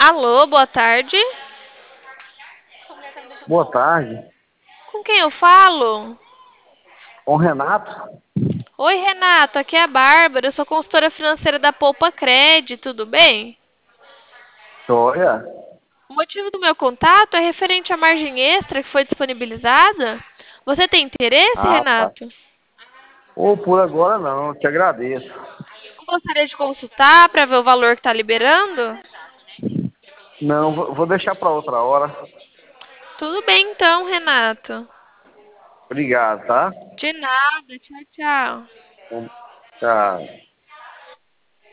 Alô, boa tarde. Boa tarde. Com quem eu falo? Com o Renato? Oi, Renato, aqui é a Bárbara, eu sou consultora financeira da Poupa Cred, tudo bem? Joia. O motivo do meu contato é referente à margem extra que foi disponibilizada. Você tem interesse, Ah, tá. Renato? Ou por agora não, eu te agradeço. Gostaria de consultar para ver o valor que está liberando? Não, vou deixar para outra hora. Tudo bem então, Renato. Obrigado, tá? De nada, tchau, tchau. Tchau.